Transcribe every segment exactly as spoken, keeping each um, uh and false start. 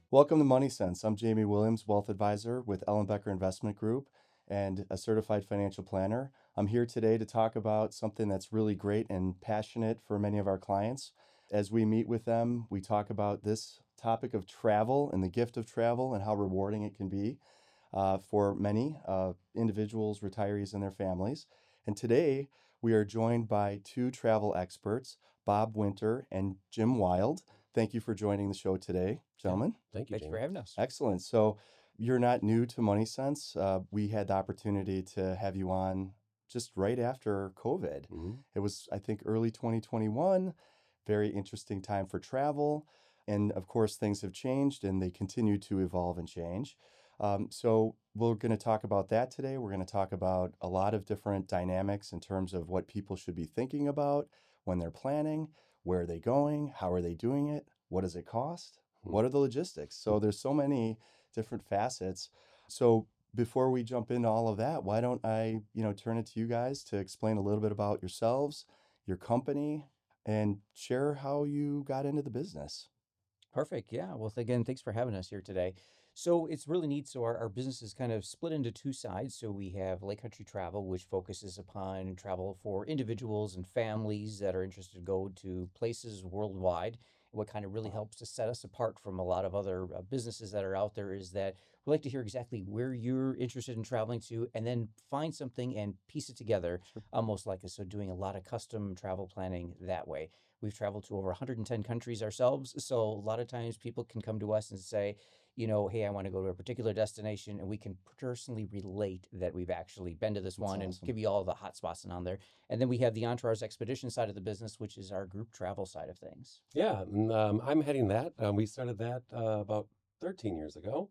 Welcome to Money Sense. I'm Jamie Williams, Wealth Advisor with Ellenbecker Investment Group and a certified financial planner. I'm here today to talk about something that's really great and passionate for many of our clients. As we meet with them, we talk about this topic of travel and the gift of travel and how rewarding it can be uh, for many uh, individuals, retirees, and their families. And today we are joined by two travel experts, Bob Winter and Jim Wild. Thank you for joining the show today, Yeah. gentlemen. Thank you, Thank you for Jamie. having us. Excellent. So you're not new to Money Sense. Uh, we had the opportunity to have you on just right after COVID. hmm It was, I think, early twenty twenty-one. Very interesting time for travel. And of course, things have changed and they continue to evolve and change. Um, so we're going to talk about that today. We're going to talk about a lot of different dynamics in terms of what people should be thinking about when they're planning, where are they going, how are they doing it, what does it cost, what are the logistics. So there's so many different facets. So before we jump into all of that, why don't I, you know, turn it to you guys to explain a little bit about yourselves, your company, and share how you got into the business. Perfect. Yeah. Well, th- again, thanks for having us here today. So it's really neat. So our, our business is kind of split into two sides. So we have Lake Country Travel, which focuses upon travel for individuals and families that are interested to go to places worldwide. What kind of really Wow. helps to set us apart from a lot of other uh, businesses that are out there is that we like to hear exactly where you're interested in traveling to and then find something and piece it together, Sure. almost like us. So doing a lot of custom travel planning that way. We've traveled to over one hundred ten countries ourselves. So a lot of times people can come to us and say, you know, hey, I want to go to a particular destination, and we can personally relate that we've actually been to this That's one and awesome. give you all the hot spots and on there. And then we have the Entourage Expedition side of the business, which is our group travel side of things. Yeah, and, um, I'm heading that. Um, we started that uh, about thirteen years ago.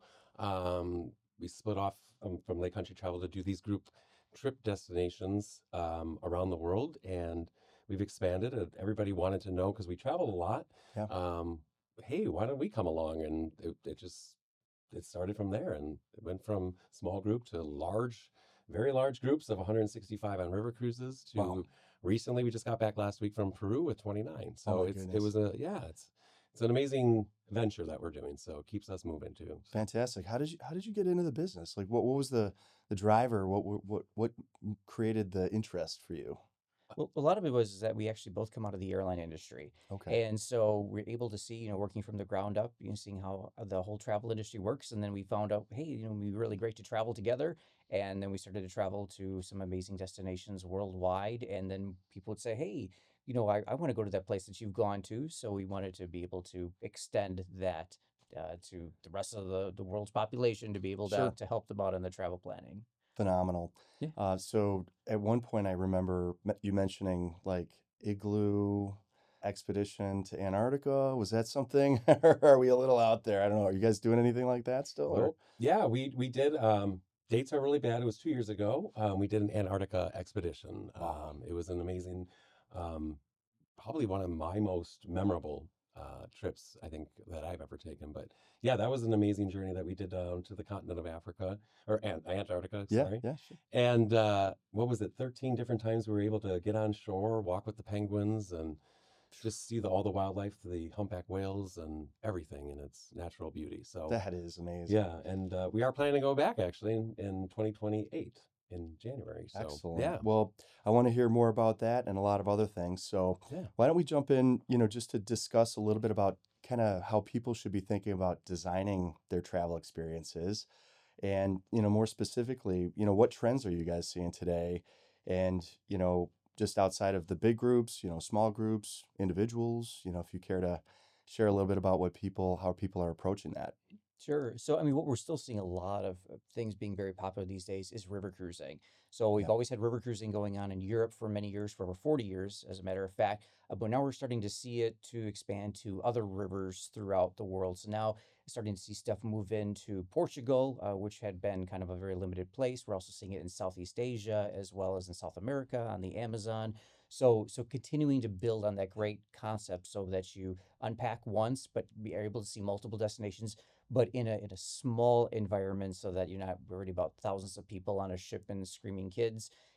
Um, we split off um, from Lake Country Travel to do these group trip destinations um, around the world, and we've expanded. And everybody wanted to know because we travel a lot. Yeah. Um, hey, why don't we come along? And it, it just it started from there, and it went from small group to large, very large groups of one hundred sixty-five on river cruises Wow. to recently we just got back last week from Peru with twenty-nine. Oh So my it's it goodness. was a yeah, it's it's an amazing venture that we're doing. So it keeps us moving too. So Fantastic. How did you how did you get into the business? Like what what was the the driver? What what what what created the interest for you? Well, a lot of it was is that we actually both come out of the airline industry. Okay. And so we're able to see, you know, working from the ground up, you know, seeing how uh, the whole travel industry works. And then we found out, hey, you know, it'd be really great to travel together. And then we started to travel to some amazing destinations worldwide. And then people would say, hey, you know, I, I want to go to that place that you've gone to. So we wanted to be able to extend that uh, to the rest of the, the world's population to be able to, Sure. to help them out in the travel planning. Phenomenal. Yeah. Uh, so at one point, I remember me- you mentioning like igloo expedition to Antarctica. Was that something? Or are we a little out there? I don't know. Are you guys doing anything like that still? Or nope. Yeah, we we did. Um, dates are really bad. It was two years ago. Um, we did an Antarctica expedition. wow. Um, it was an amazing. Um, Probably one of my most memorable uh, trips I think that I've ever taken. But yeah, that was an amazing journey that we did down to the continent of Africa or Ant- Antarctica, Yeah. sorry. Yeah. Sure. And uh, what was it? thirteen different times we were able to get on shore, walk with the penguins, and just see the, all the wildlife, the humpback whales, and everything in its natural beauty. So That is amazing. yeah, and uh, we are planning to go back actually in, in twenty twenty-eight in January. So Excellent. yeah, Well, I want to hear more about that and a lot of other things. So yeah. why don't we jump in, you know, just to discuss a little bit about kind of how people should be thinking about designing their travel experiences. And, you know, more specifically, you know, what trends are you guys seeing today? And, you know, just outside of the big groups, you know, small groups, individuals, you know, if you care to share a little bit about what people, how people are approaching that. Sure. So, I mean, what we're still seeing a lot of uh, things being very popular these days is river cruising. So, we've Yeah. always had river cruising going on in Europe for many years, for over forty years, as a matter of fact. Uh, but now we're starting to see it to expand to other rivers throughout the world. So, now starting to see stuff move into Portugal, uh, which had been kind of a very limited place. We're also seeing it in Southeast Asia as well as in South America on the Amazon. So, so continuing to build on that great concept so that you unpack once, but be able to see multiple destinations but in a in a small environment so that you're not worried about thousands of people on a ship and screaming kids.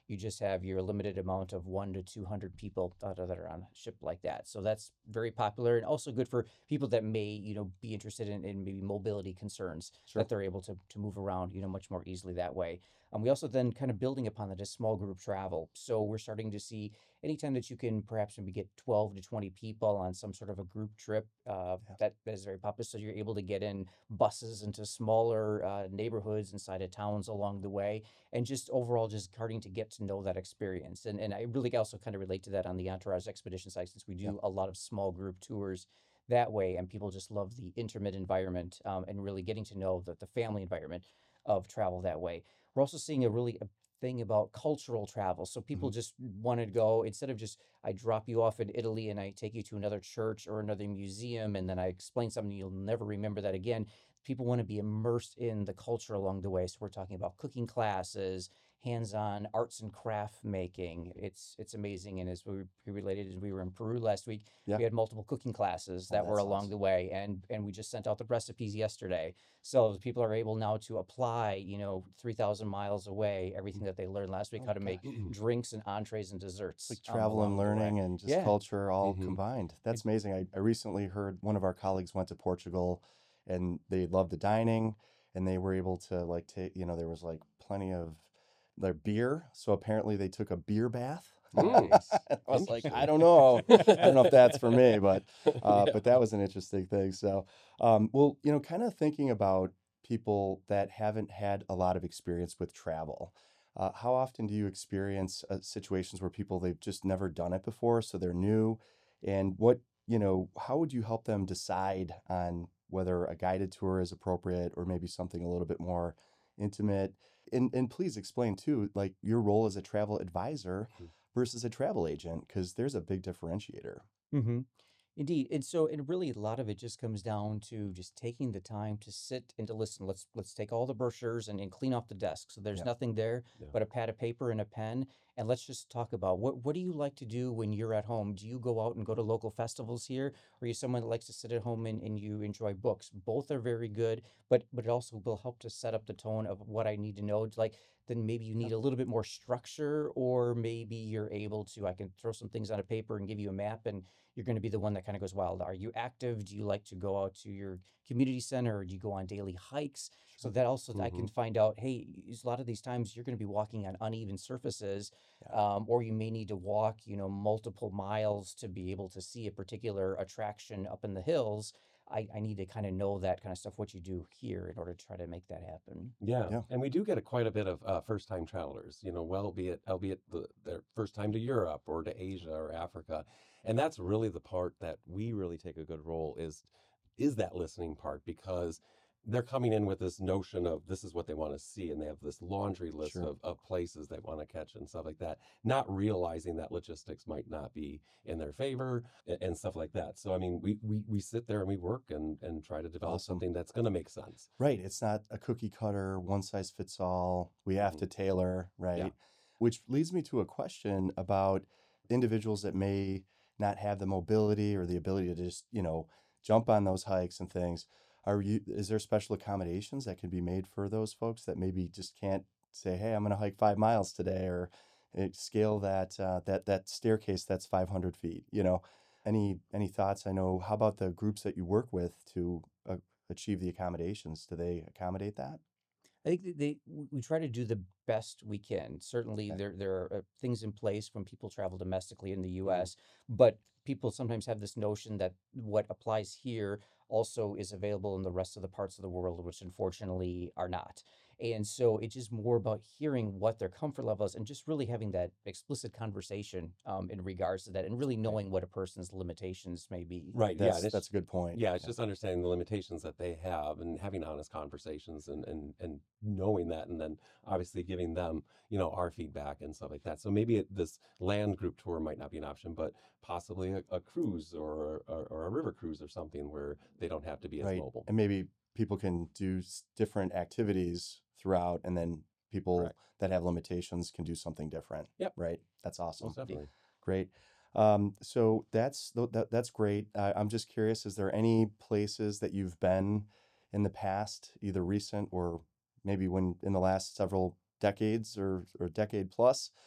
you just have your limited amount of one to two hundred people that are that are on a ship like that. So that's very popular and also good for people that may, you know, be interested in, in maybe mobility concerns Sure. that they're able to, to move around, you know, much more easily that way. Um, we also then kind of building upon that is small group travel. So we're starting to see anytime that you can perhaps maybe get twelve to twenty people on some sort of a group trip, uh, Yeah. that, that is very popular. So you're able to get in buses into smaller uh, neighborhoods inside of towns along the way, and just overall just starting to get to know that experience. And and I really also kind of relate to that on the Entourage Expedition side, since we Yeah. do a lot of small group tours that way, and people just love the intimate environment, um, and really getting to know the, the family environment of travel that way. We're also seeing a really a thing about cultural travel. So people Mhm. just want to go instead of just I drop you off in Italy and I take you to another church or another museum and then I explain something you'll never remember that again. People want to be immersed in the culture along the way. So we're talking about cooking classes, hands-on arts and craft making. It's it's amazing. And as we we related as we were in Peru last week, Yeah. we had multiple cooking classes Oh, that were that's along awesome. the way, and and we just sent out the recipes yesterday. So people are able now to apply, you know, three thousand miles away, everything that they learned last week, Oh how my to make gosh. drinks and entrees and It's like desserts um, travel and along the way. learning and just Yeah. culture all Hmm. combined. That's Ex- amazing. I, I recently heard one of our colleagues went to Portugal and they loved the dining and they were able to like take, you know, there was like plenty of their beer. So apparently they took a beer bath. Mm, Nice. I was like, I interesting. don't know. I don't know if that's for me, but uh, Yeah. but that was an interesting thing. So, um, well, you know, kind of thinking about people that haven't had a lot of experience with travel. Uh, how often do you experience uh, situations where people they've just never done it before, so they're new? And what, you know, how would you help them decide on whether a guided tour is appropriate or maybe something a little bit more intimate? And and please explain too, like your role as a travel advisor versus a travel agent, because there's a big differentiator. hmm Indeed. And so and really a lot of it just comes down to just taking the time to sit and to listen. Let's let's take all the brochures and, and clean off the desk. So there's Yeah, nothing there Yeah. but a pad of paper and a pen. And let's just talk about what what do you like to do when you're at home? Do you go out and go to local festivals here? Or are you someone that likes to sit at home and, and you enjoy books? Both are very good, but but it also will help to set up the tone of what I need to know. It's like then maybe you yeah, need a little bit more structure, or maybe you're able to, I can throw some things on a paper and give you a map and you're going to be the one that kind of goes wild. Are you active? Do you like to go out to your community center, or do you go on daily hikes? So sure. that also I Hmm. can find out, hey, a lot of these times you're going to be walking on uneven surfaces, Yeah, um, or you may need to walk, you know, multiple miles to be able to see a particular attraction up in the hills. I, I need to kind of know that kind of stuff, what you do here in order to try to make that happen. Yeah, yeah, and we do get a, quite a bit of uh, first-time travelers, you know, well, albeit albeit the, their first time to Europe or to Asia or Africa, and that's really the part that we really take a good role is is that listening part because they're coming in with this notion of this is what they want to see, and they have this laundry list sure. of, of places they want to catch and stuff like that, not realizing that logistics might not be in their favor and, and stuff like that. So I mean, we, we we sit there and we work and and try to develop Awesome. something that's going to make sense. Right. It's not a cookie cutter, one size fits all. We have Mhm. to tailor, Yeah. right? Which leads me to a question about individuals that may not have the mobility or the ability to just, you know, jump on those hikes and things. Are you, is there special accommodations that can be made for those folks that maybe just can't say, hey, I'm going to hike five miles today or eh, scale that uh, that that staircase that's five hundred feet, you know? Any any thoughts? I know, how about the groups that you work with to uh, achieve the accommodations? Do they accommodate that? I think that they w- we try to do the best we can. Certainly, Okay. there there are uh, things in place when people travel domestically in the Mhm. U S, but people sometimes have this notion that what applies here also is available in the rest of the parts of the world, which unfortunately are not. And so it's just more about hearing what their comfort level is and just really having that explicit conversation um, in regards to that, and really Right. knowing what a person's limitations may be. Right. Yeah. And That's it's that's a good point. yeah, it's Yeah. just understanding the limitations that they have and having honest conversations and and and knowing that and then obviously giving them, you know, our feedback and stuff like that. So maybe it, this land group tour might not be an option, but possibly a, a cruise or, or or a river cruise or something where they don't have to be as Right. mobile. And maybe people can do s- different activities throughout, and then people Correct. that have limitations can do something different. Yep. Right. That's awesome. Most definitely. Great. Um, so that's tho- that, that's great. Uh, I'm just curious, is there any places that you've been in the past, either recent or maybe when in the last several decades or or decade plus,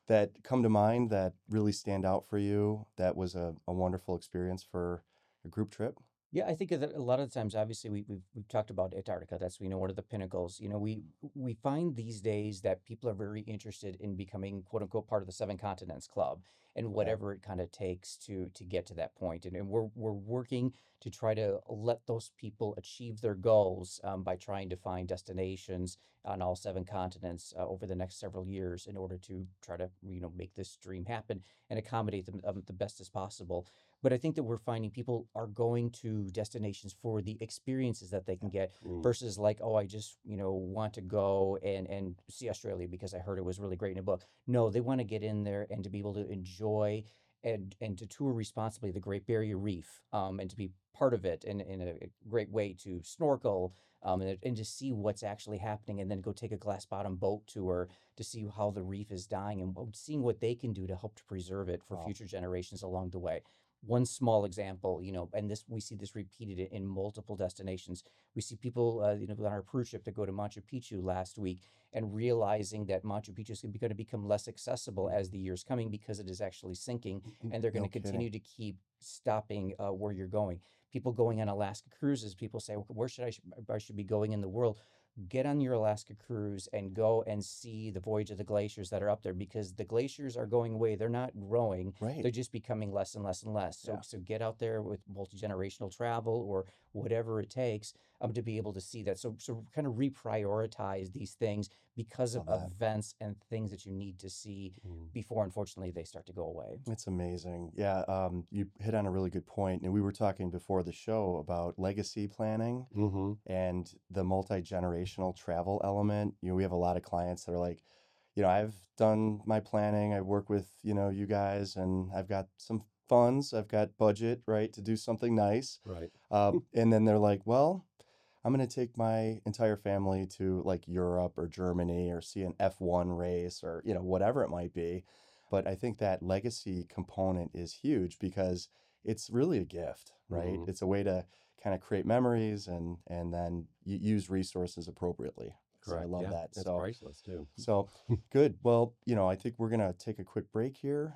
that come to mind that really stand out for you that was a, a wonderful experience for a group trip? Yeah, I think that a lot of the times, obviously, we, we've we've talked about Antarctica. That's, you know, one of the pinnacles. You know, we we find these days that people are very interested in becoming quote unquote part of the Seven Continents Club, and Yeah. whatever it kind of takes to to get to that point. And, and we're we're working to try to let those people achieve their goals, um, by trying to find destinations on all seven continents, uh, over the next several years, in order to try to, you know, make this dream happen and accommodate them, um, the best as possible. But I think that we're finding people are going to destinations for the experiences that they can get, Mm, versus like, oh, I just, you know, want to go and and see Australia because I heard it was really great in a book. No, they want to get in there and to be able to enjoy and and to tour responsibly the Great Barrier Reef, um, and to be part of it in in a a great way to snorkel, um, and, and to see what's actually happening, and then go take a glass bottom boat tour to see how the reef is dying, and what- seeing what they can do to help to preserve it for Wow. future generations along the way. One small example, you know, and this we see this repeated i- in multiple destinations. We see people, uh, you know, on our cruise ship to go to Machu Picchu last week, and realizing that Machu Picchu is going to become less accessible as the years coming because it is actually sinking, N- and they're going No to kidding. continue to keep stopping, uh, where you're going. People going on Alaska cruises, people say, "Well, where should I, sh- I should be going in the world?" Get on your Alaska cruise and go and see the voyage of the glaciers that are up there, because the glaciers are going away. They're not growing. Right. They're just becoming less and less and less. So Yeah. so get out there with multi-generational travel or whatever it takes, um, to be able to see that. So so kind of reprioritize these things because of Love that. events and things that you need to see mm, before, unfortunately, they start to go away. It's amazing. Yeah, um, you hit on a really good point. And we were talking before the show about legacy planning mhm. and the multi-generational travel element. You know, we have a lot of clients that are like, you know, I've done my planning. I work with, you know, you guys, and I've got some funds. I've got budget, right, to do something nice. Right. Uh, and then they're like, well, I'm going to take my entire family to like Europe or Germany or see an F one race or, you know, whatever it might be. But I think that legacy component is huge because it's really a gift, right? Mhm. It's a way to kind of create memories and and then y- use resources appropriately. So I Correct. love Yeah. that. It's So priceless too. so good. Well, you know, I think we're going to take a quick break here.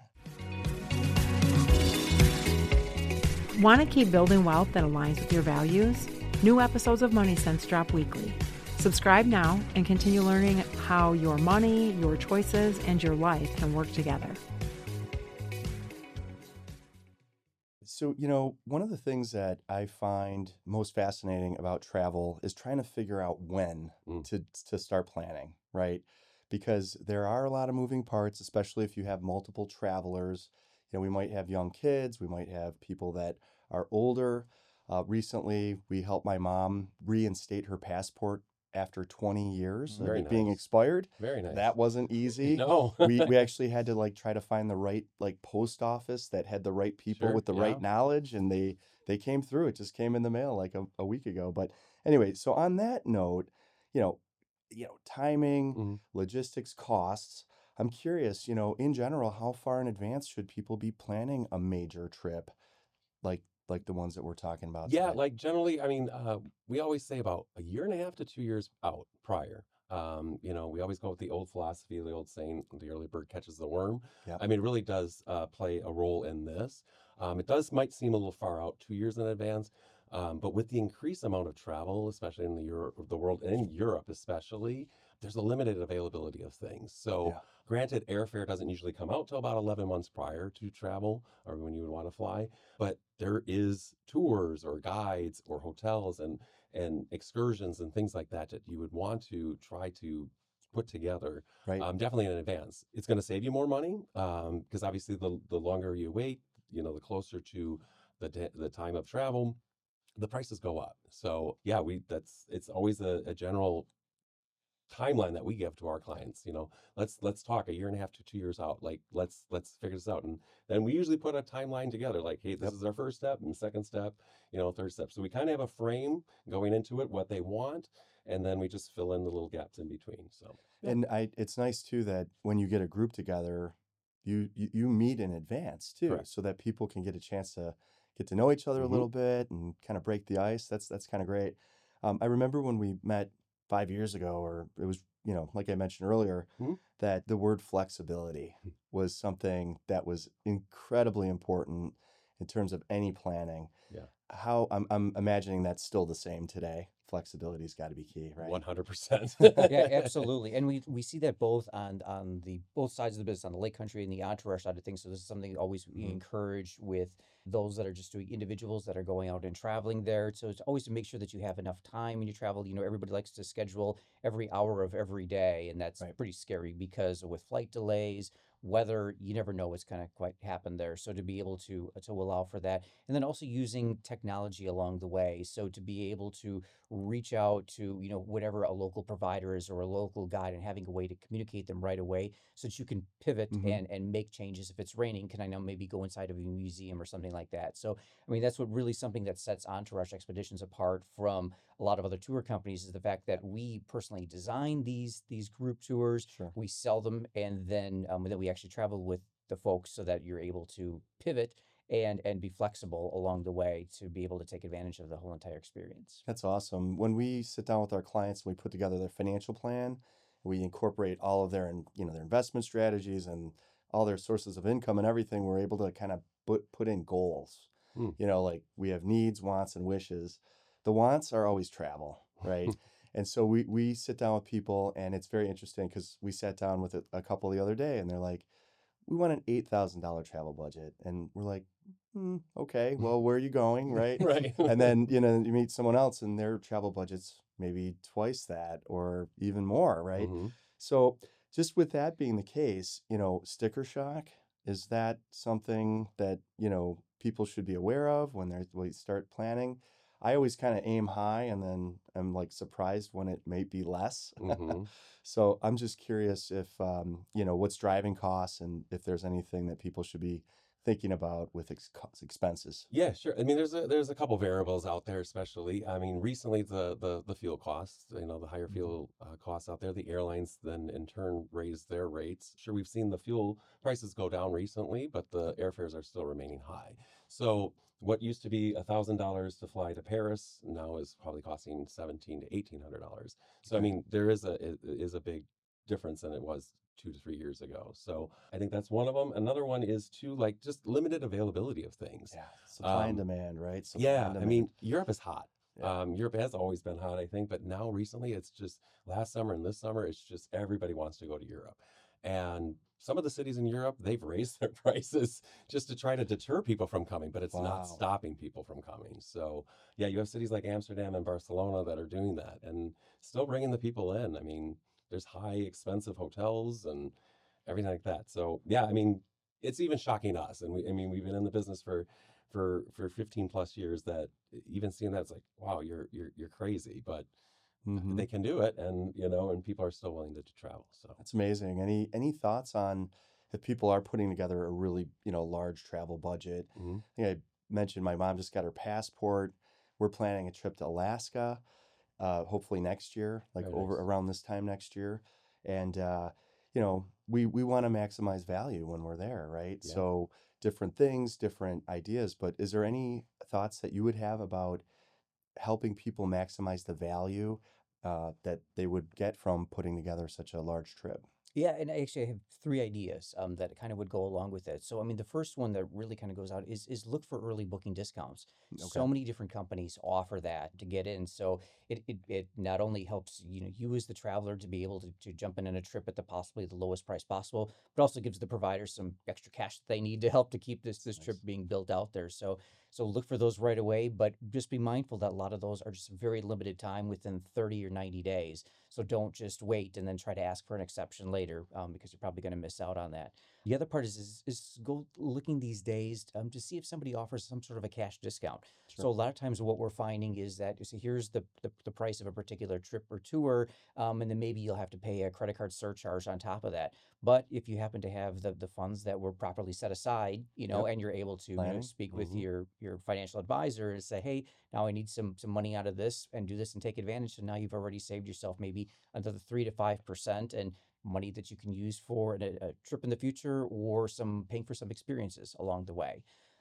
Want to keep building wealth that aligns with your values? New episodes of Money Sense drop weekly. Subscribe now and continue learning how your money, your choices, and your life can work together. So, you know, one of the things that I find most fascinating about travel is trying to figure out when Mm. to to start planning, right? Because there are a lot of moving parts, especially if you have multiple travelers. You know, we might have young kids, we might have people that are older. Uh, recently, we helped my mom reinstate her passport after twenty years of Very it being nice. expired. Very nice. That wasn't easy. No. We we actually had to like try to find the right like post office that had the right people Sure. with the Yeah. right knowledge, and they they came through. It just came in the mail like a, a week ago. But anyway, so on that note, you know, you know, timing, Mhm. logistics, costs. I'm curious, you know, in general, how far in advance should people be planning a major trip like like the ones that we're talking about Yeah, today? like generally, I mean, uh, we always say about a year and a half to two years out prior. Um, you know, we always go with the old philosophy, the old saying, the early bird catches the worm. Yep. I mean, it really does uh, play a role in this. Um, it does might seem a little far out, two years in advance, um, but with the increased amount of travel, especially in the Europe, the world, and in Europe especially, there's a limited availability of things. So, Yeah. granted, airfare doesn't usually come out till about eleven months prior to travel or when you would want to fly, but there is tours or guides or hotels and and excursions and things like that that you would want to try to put together, Right. um, definitely in advance. It's going to save you more money because obviously the the longer you wait, you know, the closer to the da- the time of travel, the prices go up. So yeah, we that's it's always a, a general timeline that we give to our clients. You know, let's let's talk a year and a half to two years out. Like let's let's figure this out, and then we usually put a timeline together. Like, hey, this Yep. is our first step, and second step, you know, third step. So we kind of have a frame going into it, what they want, and then we just fill in the little gaps in between. So yeah. And I it's nice too that when you get a group together, you you, you meet in advance too, Correct. so that people can get a chance to get to know each other a hmm little bit and kind of break the ice. That's that's kind of great. Um, I remember when we met five years ago, or it was you know, like I mentioned earlier, Mhm. that the word flexibility was something that was incredibly important in terms of any planning. Yeah. How I'm, I'm imagining that's still the same today. Flexibility's got to be key, right? one hundred percent. Yeah, absolutely. And we we see that both on on the both sides of the business, on the Lake Country and the Entourage side of things. So this is something always we Mhm. encourage with those that are just doing individuals that are going out and traveling there. So it's always to make sure that you have enough time when you travel. You know, everybody likes to schedule every hour of every day, and that's Right. pretty scary because with flight delays, weather, you never know what's going to quite happen there. So to be able to to allow for that, and then also using technology along the way. So to be able to reach out to, you know, whatever a local provider is or a local guide and having a way to communicate them right away so that you can pivot Mhm. and and make changes. If it's raining, can I now maybe go inside of a museum or something like that? So I mean that's what really something that sets Entourage Expeditions apart from a lot of other tour companies is the fact that we personally design these these group tours, Sure. we sell them, and then um, then we actually travel with the folks so that you're able to pivot and and be flexible along the way to be able to take advantage of the whole entire experience. That's awesome. When we sit down with our clients and we put together their financial plan, we incorporate all of their, in- you know, their investment strategies and all their sources of income and everything. We're able to kind of put put in goals. Hmm. You know, like we have needs, wants, and wishes. The wants are always travel, right? And so we we sit down with people, and it's very interesting because we sat down with a, a couple the other day, and they're like, "We want an eight thousand dollar travel budget," and we're like, "Hmm, okay, well, where are you going, right?" Right. And then, you know, you meet someone else and their travel budget's maybe twice that or even more, right? hmm So, just with that being the case, you know, sticker shock, is that something that, you know, people should be aware of when they're when they start planning? I always kind of aim high and then I'm like surprised when it may be less. hmm So I'm just curious if, um, you know, what's driving costs and if there's anything that people should be thinking about with ex- cost- expenses. Yeah, sure. I mean, there's a there's a couple variables out there, especially. I mean, recently the the the fuel costs, you know, the higher Mhm. fuel uh, costs out there. The airlines then in turn raised their rates. Sure, we've seen the fuel prices go down recently, but the airfares are still remaining high. So what used to be a thousand dollars to fly to Paris now is probably costing seventeen to eighteen hundred dollars. So I Okay. mean, there is a it is a big difference than it was two to three years ago. So I think that's one of them. Another one is to like just limited availability of things. Yeah. Supply and Um, demand, right? Supply yeah, and I demand. mean, Europe is hot. Yeah. Um, Europe has always been hot, I think, but now recently it's just last summer and this summer, it's just everybody wants to go to Europe. And some of the cities in Europe, they've raised their prices just to try to deter people from coming, but it's not Wow. stopping people from coming. So, yeah, you have cities like Amsterdam and Barcelona that are doing that and still bringing the people in. I mean, there's high expensive hotels and everything like that. So, yeah, I mean, it's even shocking us. And we, I mean, we've been in the business for for for fifteen plus years that even seeing that it's like, wow, you're you're you're crazy, but hmm they can do it, and you know, and people are still willing to, to travel. So, That's amazing. Any any thoughts on if people are putting together a really, you know, large travel budget? mhm, I think I mentioned my mom just got her passport. We're planning a trip to Alaska, uh, hopefully next year, like very over nice. around this time next year. And uh, you know, we we want to maximize value when we're there, right? Yeah. So different things, different ideas. But is there any thoughts that you would have about helping people maximize the value uh, that they would get from putting together such a large trip? Yeah, and I actually have three ideas um, that kind of would go along with it. So, I mean, the first one that really kind of goes out is is look for early booking discounts. Okay. So many different companies offer that to get in. So it it, it not only helps you know you as the traveler to be able to, to jump in on a trip at the possibly the lowest price possible, but also gives the provider some extra cash that they need to help to keep this this trip Nice. being built out there. So so look for those right away, but just be mindful that a lot of those are just very limited time within thirty or ninety days. So don't just wait and then try to ask for an exception later um, because you're probably going to miss out on that. The other part is is, is go looking these days um, to see if somebody offers some sort of a cash discount. Sure. So a lot of times what we're finding is that you see here's the, the, the price of a particular trip or tour, um, and then maybe you'll have to pay a credit card surcharge on top of that. But if you happen to have the, the funds that were properly set aside, you know, Yep. and you're able to you know, Planning. speak with hmm your your financial advisor and say, hey, now I need some some money out of this and do this and take advantage. So now you've already saved yourself maybe another three to five percent and money that you can use for a, a trip in the future or some paying for some experiences along the way.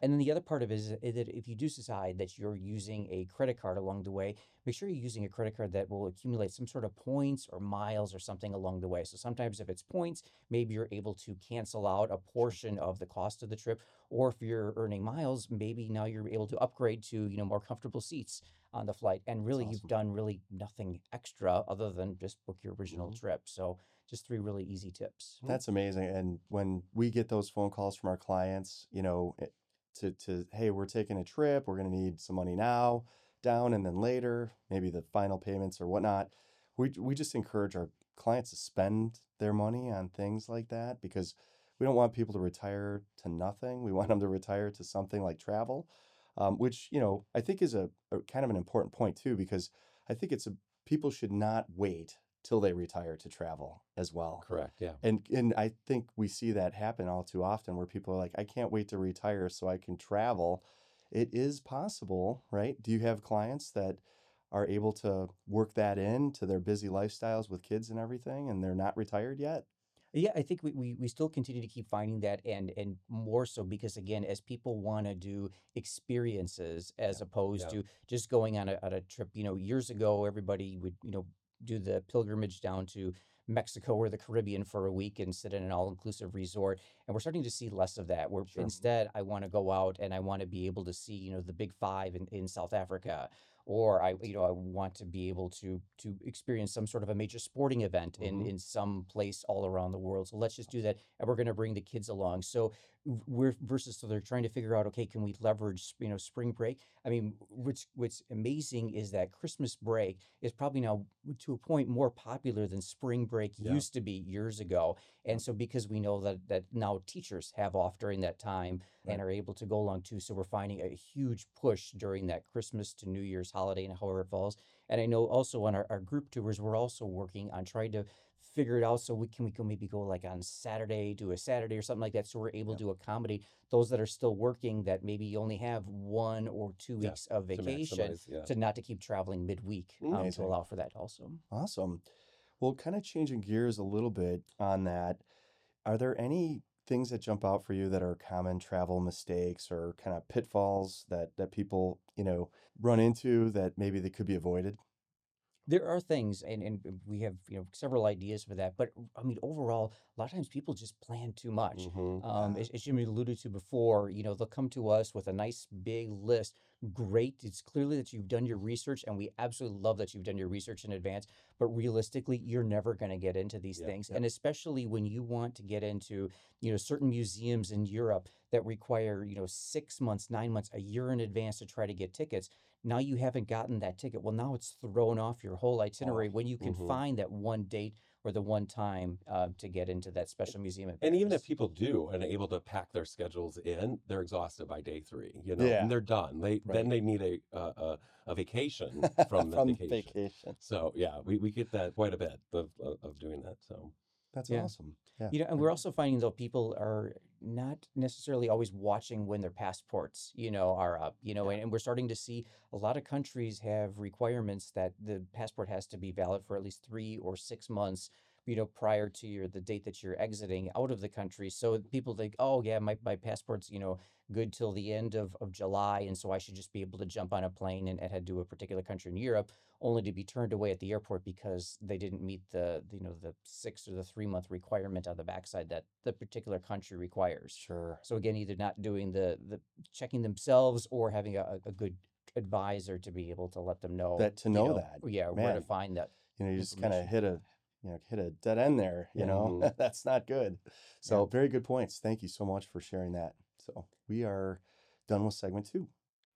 And then the other part of it is, is that if you do decide that you're using a credit card along the way, make sure you're using a credit card that will accumulate some sort of points or miles or something along the way. So sometimes if it's points, maybe you're able to cancel out a portion of the cost of the trip. Or if you're earning miles, maybe now you're able to upgrade to, you know, more comfortable seats on the flight. And really, you've awesome. done really nothing extra other than just book your original Mhm. trip. So just three really easy tips. That's amazing. And when we get those phone calls from our clients, you know, it- to to hey, we're taking a trip, we're going to need some money now, down, and then later, maybe the final payments or whatnot. We we just encourage our clients to spend their money on things like that because we don't want people to retire to nothing. We want them to retire to something like travel, um, which, you know, I think is a, a kind of an important point too, because I think it's a people should not wait till they retire to travel as well. Correct. Yeah. And and I think we see that happen all too often where people are like, I can't wait to retire so I can travel. It is possible, right? Do you have clients that are able to work that in to their busy lifestyles with kids and everything and they're not retired yet? Yeah, I think we, we, we still continue to keep finding that and and more so because again, as people want to do experiences as opposed Yeah. to just going on a, on a trip, you know, years ago, everybody would, you know, do the pilgrimage down to Mexico or the Caribbean for a week and sit in an all-inclusive resort. And we're starting to see less of that. Where Sure. instead I want to go out and I want to be able to see, you know, the big five in, in South Africa. Or I, you know, I want to be able to to experience some sort of a major sporting event in Mhm. in some place all around the world. So let's just do that, and we're going to bring the kids along. So w- we're versus so they're trying to figure out, okay, can we leverage, you know, spring break? I mean, what's what's amazing is that Christmas break is probably now to a point more popular than spring break Yeah. used to be years ago. And so because we know that that now teachers have off during that time Right. and are able to go along too. So we're finding a huge push during that Christmas to New Year's holiday and however it falls. And I know also on our, our group tours, we're also working on trying to figure it out so we can we can maybe go like on Saturday, do a Saturday or something like that. So we're able Yep. to accommodate those that are still working that maybe only have one or two Yeah. weeks of To vacation maximize. Yeah. to not to keep traveling midweek um, to Amazing. allow for that also. Awesome. Well, kind of changing gears a little bit on that, are there any things that jump out for you that are common travel mistakes or kind of pitfalls that that people, you know, run into that maybe they could be avoided? There are things, and, and we have you know several ideas for that. But I mean, overall, a lot of times people just plan too much. Mm-hmm. Um, Yeah. as, as Jimmy alluded to before, you know, they'll come to us with a nice big list. Great, it's clearly that you've done your research, and we absolutely love that you've done your research in advance. But realistically, you're never going to get into these Yeah. things, Yep. and especially when you want to get into you know certain museums in Europe that require you know six months, nine months, a year in advance to try to get tickets. Now you haven't gotten that ticket. Well, now it's thrown off your whole itinerary when you can Mhm. find that one date or the one time uh, to get into that special museum in And even if Paris. people do and are able to pack their schedules in, they're exhausted by day three, you know, Yeah. and they're done. They Right. then they need a a, a, a vacation from the From vacation. vacation. So yeah, we, we get that quite a bit of, of of doing that. So That's Yeah. awesome. Yeah. You know, and we're also finding though people are not necessarily always watching when their passports, you know, are up, you know, Yeah. and, and we're starting to see a lot of countries have requirements that the passport has to be valid for at least three or six months, you know, prior to your the date that you're exiting out of the country. So people think, oh yeah, my, my passport's, you know, good till the end of, of July, and so I should just be able to jump on a plane and, and head to a particular country in Europe, only to be turned away at the airport because they didn't meet the, the, you know the six or the three month requirement on the backside that the particular country requires. Sure. So again, either not doing the the checking themselves or having a, a good advisor to be able to let them know That to you know that, yeah where to man, find that you know, you just kind of information. hit a, you know, hit a dead end there, you Yeah. know, Mhm. that's not good. Yeah. So very good points. Thank you so much for sharing that. So we are done with segment two.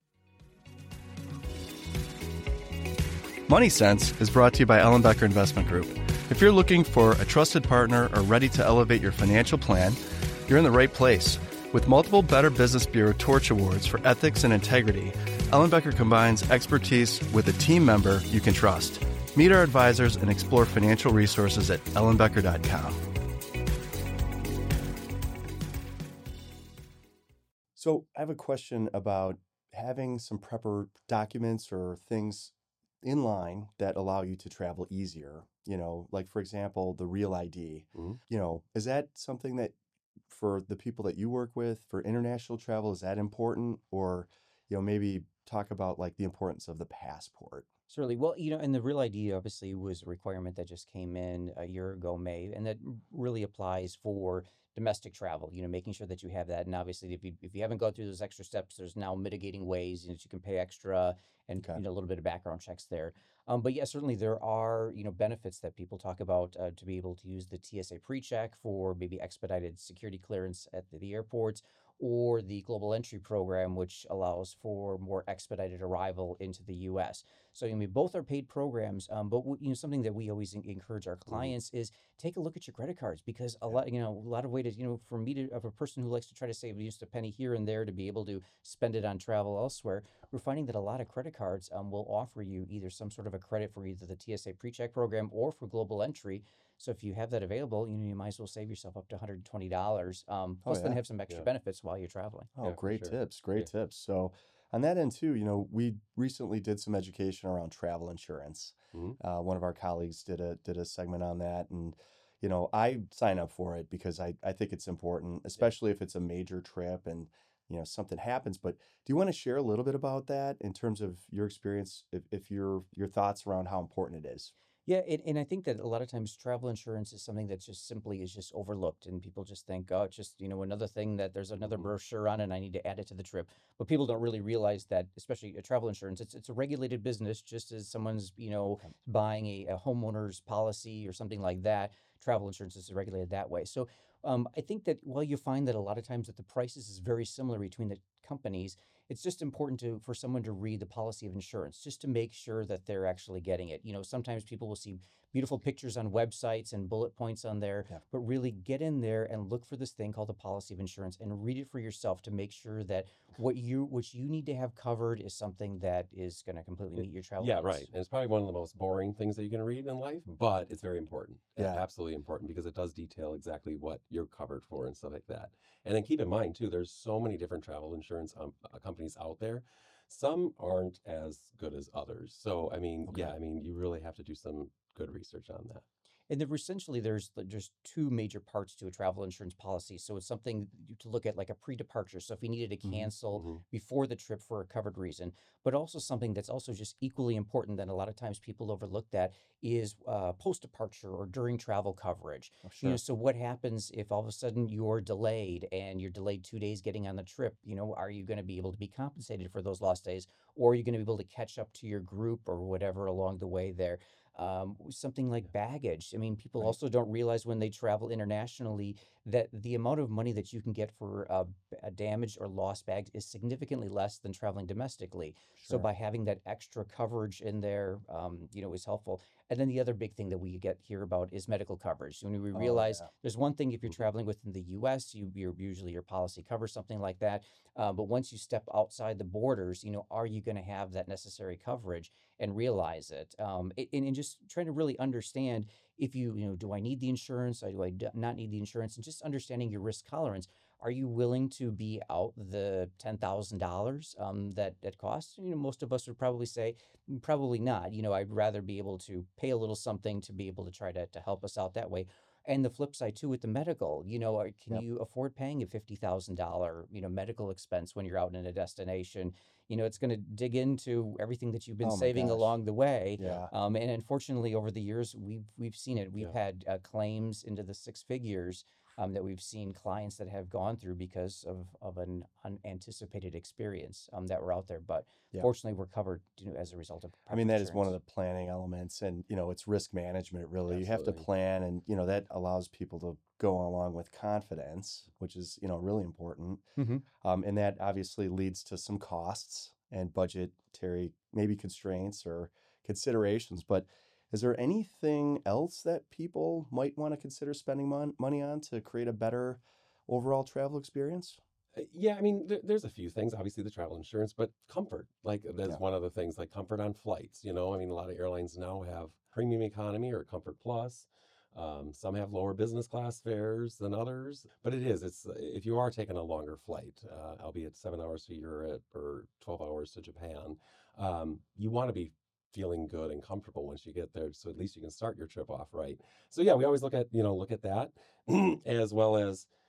Money Sense is brought to you by Ellenbecker Investment Group. If you're looking for a trusted partner or ready to elevate your financial plan, you're in the right place. With multiple Better Business Bureau Torch Awards for ethics and integrity, Ellenbecker combines expertise with a team member you can trust. Meet our advisors and explore financial resources at ellenbecker dot com. So I have a question about having some prepper documents or things in line that allow you to travel easier. You know, like for example, the Real I D. Mhm. You know, is that something that for the people that you work with, for international travel, is that important? Or, you know, maybe talk about like the importance of the passport. Certainly. Well, you know, and the real idea obviously was a requirement that just came in a year ago, May, and that r- really applies for domestic travel, you know, making sure that you have that. And obviously, if you if you haven't gone through those extra steps, there's now mitigating ways, you know, that you can pay extra and, Okay. you know, a little bit of background checks there. Um, but yeah, certainly there are, you know, benefits that people talk about uh, to be able to use the T S A pre-check for maybe expedited security clearance at the, the airports, or the global entry program, which allows for more expedited arrival into the U S. So I mean, both are paid programs, um, but w- you know, something that we always en- encourage our Mhm. clients is take a look at your credit cards, because a Yeah. lot, you know, a lot of way to, you know, for me to, of a person who likes to try to save just a penny here and there to be able to spend it on travel elsewhere, we're finding that a lot of credit cards um, will offer you either some sort of a credit for either the T S A pre-check program or for global entry. So if you have that available, you know, you might as well save yourself up to one hundred twenty dollars. Um, Oh plus, then yeah. have some extra Yeah. benefits while you're traveling. Oh, Yeah, for great sure. tips, Yeah. great tips. So on that end too, you know, we recently did some education around travel insurance. Mhm. Uh, one of our colleagues did a did a segment on that, and you know, I sign up for it because I I think it's important, Yeah. especially if it's a major trip and you know something happens. But do you want to share a little bit about that in terms of your experience, if, if your your thoughts around how important it is? Yeah, and, and I think that a lot of times travel insurance is something that just simply is just overlooked, and people just think, oh, it's just, you know, another thing that there's another Mhm. brochure on, and I need to add it to the trip. But people don't really realize that, especially a travel insurance, it's it's a regulated business, just as someone's, you know, Okay. buying a, a homeowner's policy or something like that. Travel insurance is regulated that way. So um, I think that while you find that a lot of times that the prices is very similar between the companies, it's just important to for someone to read the policy of insurance just to make sure that they're actually getting it. You know, sometimes people will see beautiful pictures on websites and bullet points on there, Yeah. but really get in there and look for this thing called the policy of insurance and read it for yourself to make sure that what you what you need to have covered is something that is going to completely It- meet your travel yeah, needs. right. And it's probably one of the most boring things that you can read in life, but it's very important. a- Yeah. Absolutely important because it does detail exactly what you're covered for and stuff like that. And then keep in mind too, there's so many different travel insurance um, uh, companies out there. Some aren't as good as others. So, I mean, Okay. yeah, I mean, you really have to do some good research on that. And there essentially there's the- there's two major parts to a travel insurance policy. So it's something you- to look at like a pre-departure. So if you needed to Mhm. cancel hmm before the trip for a covered reason, but also something that's also just equally important that a lot of times people overlook that is uh, post-departure or during travel coverage. Oh, You know, sure. so what happens if all of a sudden you're delayed and you're delayed two days getting on the trip? You know, are you going to be able to be compensated for those lost days, or are you going to be able to catch up to your group or whatever along the way there? Um, something like baggage. I mean, people Right. also don't realize when they travel internationally that the amount of money that you can get for a, b- a damaged or lost bag is significantly less than traveling domestically. So Sure. by having that extra coverage in there, um, you know, is helpful. And then the other big thing that we get here about is medical coverage. When we Oh realize yeah. there's one thing if you're hmm traveling within the U S, you you're, usually your policy covers something like that. Uh, but once you step outside the borders, you know, are you going to have that necessary coverage and realize it? Um, it- and, and just trying to really understand if you, you know, do I need the insurance? Or do I d- not need the insurance? And just understanding your risk tolerance. Are you willing to be out the ten thousand dollars um, that that costs? You know, most of us would probably say, "Mm, probably not. You know, I'd rather be able to pay a little something to be able to try to to help us out that way. And the flip side too with the medical, you know, are- can Yep. you afford paying a fifty thousand dollar you know medical expense when you're out in a destination? You know, it's going to dig into everything that you've been Oh my saving gosh. along the way. Yeah. Um, and unfortunately, over the years, we've we've seen it. We've Yeah. had uh, claims into the six figures um, that we've seen clients that have gone through because of of an unanticipated experience um, that were out there. But Yeah. fortunately, we're covered, you know, as a result of I mean, proper that is one of the insurance. planning elements, and you know, it's risk management really. You have to Absolutely. plan, and you know, that allows people to go along with confidence, which is, you know, really important. Mm-hmm. Um, and that obviously leads to some costs and budgetary maybe constraints or considerations. But is there anything else that people might want to consider spending mon- money on to create a better overall travel experience? Uh, Yeah, I mean, there, there's a few things. Obviously, the travel insurance, but comfort. Like that's Yeah. one of the things. Like comfort on flights. You know, I mean, a lot of airlines now have premium economy or comfort plus. Um, some have lower business class fares than others, but it is. It's uh, if you are taking a longer flight, uh, albeit seven hours to Europe or twelve hours to Japan, um, you want to be feeling good and comfortable once you get there, so at least you can start your trip off right. So yeah, we always look at you know look at that as well as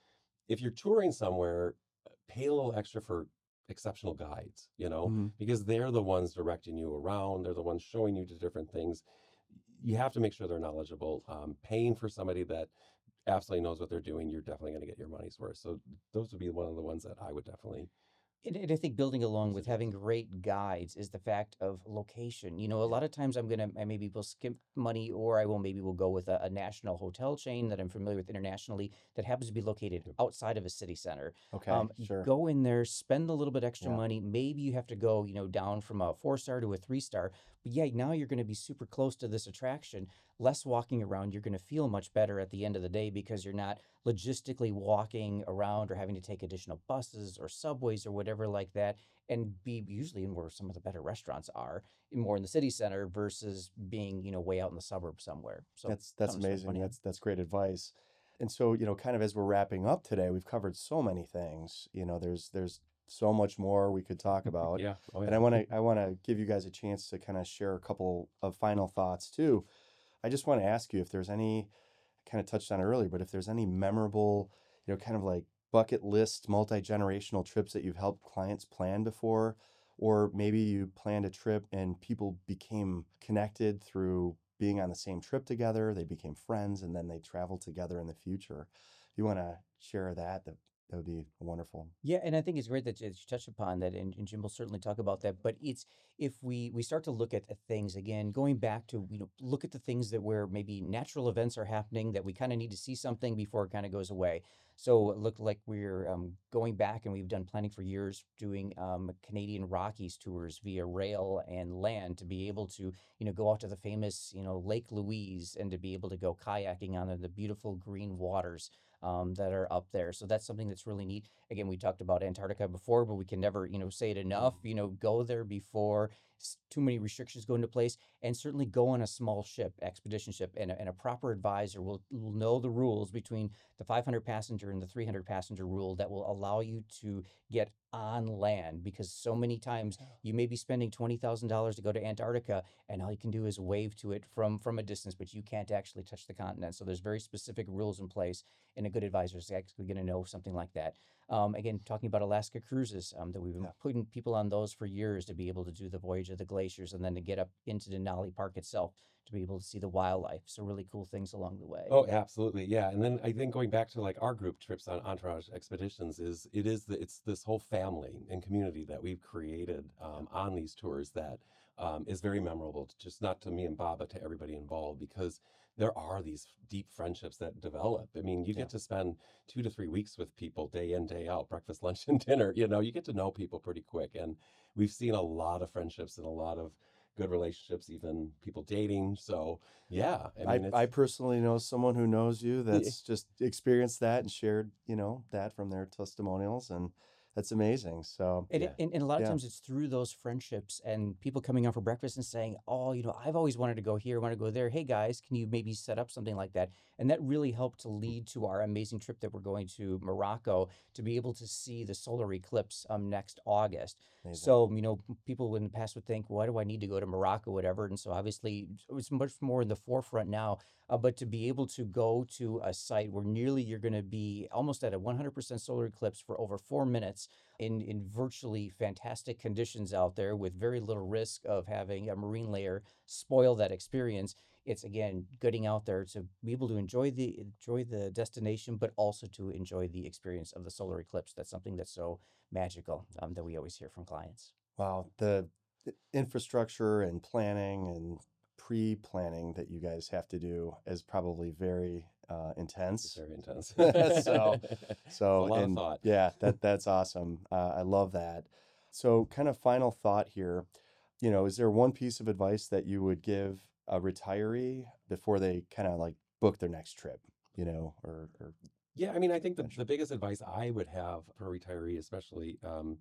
if you're touring somewhere, pay a little extra for exceptional guides, you know, Mhm. because they're the ones directing you around. They're the ones showing you to different things. You have to make sure they're knowledgeable. Um, paying for somebody that absolutely knows what they're doing, you're definitely going to get your money's worth. So those would be one of the ones that I would definitely And, and I think building along with suggest. having great guides is the fact of location. You know, a Yeah. lot of times I'm gonna I maybe will skip money, or I will maybe will go with a, a national hotel chain that I'm familiar with internationally that happens to be located Yep. outside of a city center. Okay, Um, sure. go in there, spend a little bit extra Yeah. money. Maybe you have to go, you know, down from a four star to a three star. But yeah, now you're going to be super close to this attraction. Less walking around. You're going to feel much better at the end of the day because you're not logistically walking around or having to take additional buses or subways or whatever like that, and be usually in where some of the better restaurants are, in- more in the city center versus being, you know, way out in the suburbs somewhere. So That's that's something to spend amazing. money on. That's that's great advice. And so, you know, kind of as we're wrapping up today, we've covered so many things. You know, there's there's so much more we could talk about. Yeah. Oh, And yeah. I want to I want to give you guys a chance to kind of share a couple of final thoughts too. I just want to ask you if there's any, kind of touched on it earlier, but if there's any memorable, you know, kind of like bucket list multi-generational trips that you've helped clients plan before, or maybe you planned a trip and people became connected through being on the same trip together, they became friends, and then they traveled together in the future. If you want to share that, that that would be wonderful. Yeah, and I think it's great that you that you touched upon that, and, and Jim will certainly talk about that. But it's if we we start to look at, at things again, going back to, you know, look at the things that where maybe natural events are happening that we kind of need to see something before it kind of goes away. So it looked like we're um, going back, and we've done planning for years, doing um, Canadian Rockies tours via rail and land to be able to, you know, go out to the famous, you know, Lake Louise, and to be able to go kayaking on the, the beautiful green waters um, that are up there. So that's something that's really neat. Again, we talked about Antarctica before, but we can never, you know, say it enough. You know, go there before s- too many restrictions go into place, and certainly go on a small ship, expedition ship, and a, and a proper advisor will, will know the rules between the five hundred passenger and the three hundred passenger rule that will allow you to get on land, because so many times you may be spending twenty thousand dollars to go to Antarctica, and all you can do is wave to it from from a distance, but you can't actually touch the continent. So there's very specific rules in place, and a good advisor is actually going to know something like that. Um, again, talking about Alaska cruises, um, that we've been Yeah. putting people on those for years to be able to do the voyage of the glaciers, and then to get up into Denali Park itself to be able to see the wildlife. So really cool things along the way. Oh, absolutely. Yeah. And then I think going back to like our group trips on Entourage Expeditions is it is the, it's this whole family and community that we've created um, on these tours that um, is very memorable, to just not to me and Bob, but to everybody involved, because there are these deep friendships that develop. I mean, you Yeah. get to spend two to three weeks with people day in, day out, breakfast, lunch, and dinner. You know, you get to know people pretty quick. And we've seen a lot of friendships and a lot of good relationships, even people dating. So, yeah, I I, mean, I it's personally know someone who knows you Yeah. that's just experienced that and shared, you know, that from their testimonials, and that's amazing. So, And, yeah. it, and, and a lot of yeah. times it's through those friendships and people coming out for breakfast and saying, oh, you know, I've always wanted to go here, want to go there. Hey, guys, can you maybe set up something like that? And that really helped to lead to our amazing trip that we're going to Morocco to be able to see the solar eclipse um, next August. Amazing. So, you know, people in the past would think, why do I need to go to Morocco, whatever? And so obviously it's much more in the forefront now. Uh, but to be able to go to a site where nearly you're going to be almost at a one hundred percent solar eclipse for over four minutes in, in virtually fantastic conditions out there with very little risk of having a marine layer spoil that experience. It's again getting out there to be able to enjoy the enjoy the destination, but also to enjoy the experience of the solar eclipse. That's something that's so magical um, that we always hear from clients. Wow, the the infrastructure and planning and pre-planning that you guys have to do is probably very uh, It's intense. very intense. So, It's a so lot of and thought. yeah, that that's awesome. Uh, I love that. So, kind of final thought here. You know, is there one piece of advice that you would give a retiree before they kind of like book their next trip? You know, or or Yeah, I mean, I think the, adventure? the biggest advice I would have for a retiree, especially, um,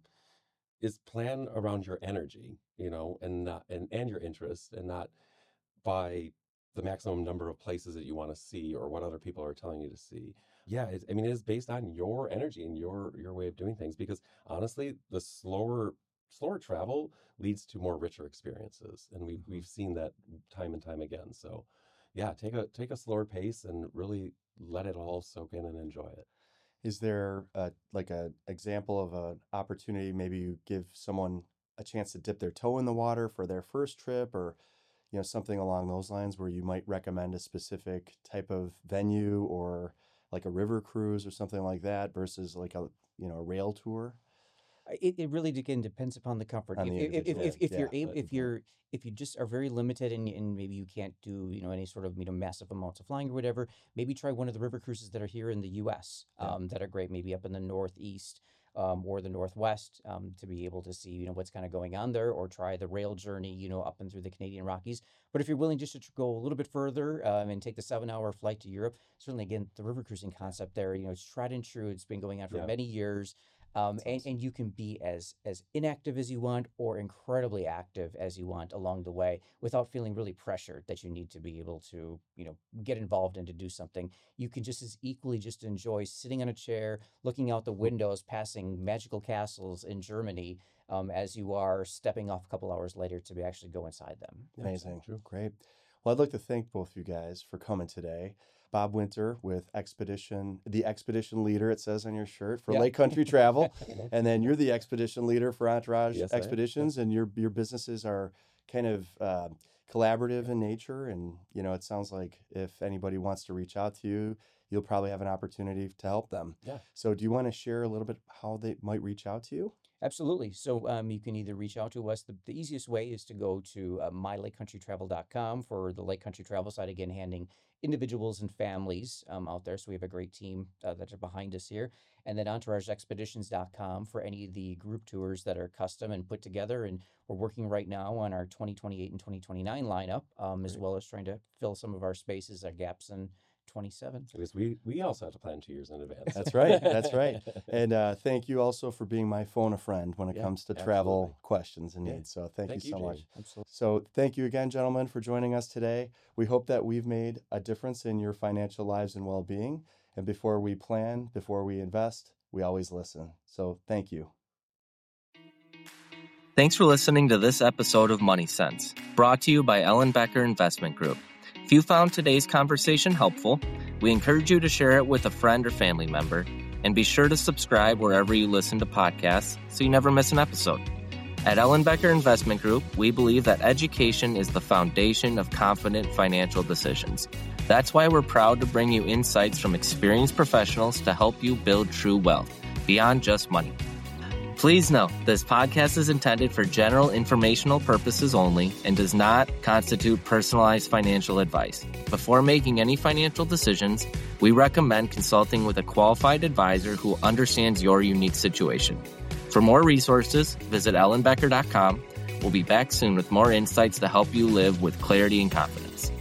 is plan around your energy, you know, and not and and your interest, and not by the maximum number of places that you want to see or what other people are telling you to see. Yeah, it's, I mean, it is based on your energy and your your way of doing things. Because honestly, the slower slower travel leads to more richer experiences, and we've Mhm. we've seen that time and time again. So, yeah, take a take a slower pace and really let it all soak in and enjoy it. Is there a, like a example of an opportunity? Maybe you give someone a chance to dip their toe in the water for their first trip, or you know something along those lines, where you might recommend a specific type of venue, or like a river cruise or something like that, versus like a you know a rail tour It, it really again depends upon the comfort. on If the if, if, individual. if, if Yeah, you're able, But if you're if you just are very limited and, and maybe you can't do you know any sort of you know massive amounts of flying or whatever, maybe try one of the river cruises that are here in the U S Yeah. um, that are great. Maybe up in the Northeast um, or the Northwest um, to be able to see you know what's kind of going on there, or try the rail journey you know up and through the Canadian Rockies. But if you're willing just to tr- go a little bit further um, and take the seven-hour flight to Europe, certainly again the river cruising concept there, you know, it's tried and true. It's been going on for Yeah. many years. Um, That's and, awesome. and you can be as as inactive as you want or incredibly active as you want along the way without feeling really pressured that you need to be able to, you know, get involved and to do something. You can just as equally just enjoy sitting on a chair, looking out the windows, passing magical castles in Germany, um, as you are stepping off a couple hours later to be actually go inside them. Yeah, Amazing. true. Great. Well, I'd like to thank both you guys for coming today. Bob Winter with Expedition, the expedition leader, it says on your shirt, for Yeah. Lake Country Travel. And then you're the expedition leader for Entourage Yes, I am. Expeditions, and your your businesses are kind of uh, collaborative in nature. And you know, it sounds like if anybody wants to reach out to you, you'll probably have an opportunity to help them. Yeah. So, do you want to share a little bit how they might reach out to you? Absolutely. So um, you can either reach out to us. The, the easiest way is to go to uh, my lake country travel dot com for the Lake Country Travel side, again, handing individuals and families um, out there. So we have a great team uh, that are behind us here. And then entourage expeditions dot com for any of the group tours that are custom and put together. And we're working right now on our twenty twenty-eight and twenty twenty-nine lineup, um, as Great. well as trying to fill some of our spaces, our gaps in twenty-seven. Because we, we also have to plan two years in advance. That's right. That's right. And uh, thank you also for being my phone a friend when it Yeah, comes to travel absolutely. questions and Yeah. needs. So thank, Thank you you, so much. Jamie. Absolutely. So thank you again, gentlemen, for joining us today. We hope that we've made a difference in your financial lives and well-being. And before we plan, before we invest, we always listen. So thank you. Thanks for listening to this episode of Money Sense, brought to you by Ellen Becker Investment Group. If you found today's conversation helpful, we encourage you to share it with a friend or family member, and be sure to subscribe wherever you listen to podcasts so you never miss an episode. At Ellen Becker Investment Group, we believe that education is the foundation of confident financial decisions. That's why we're proud to bring you insights from experienced professionals to help you build true wealth, beyond just money. Please note, this podcast is intended for general informational purposes only and does not constitute personalized financial advice. Before making any financial decisions, we recommend consulting with a qualified advisor who understands your unique situation. For more resources, visit ellen becker dot com. We'll be back soon with more insights to help you live with clarity and confidence.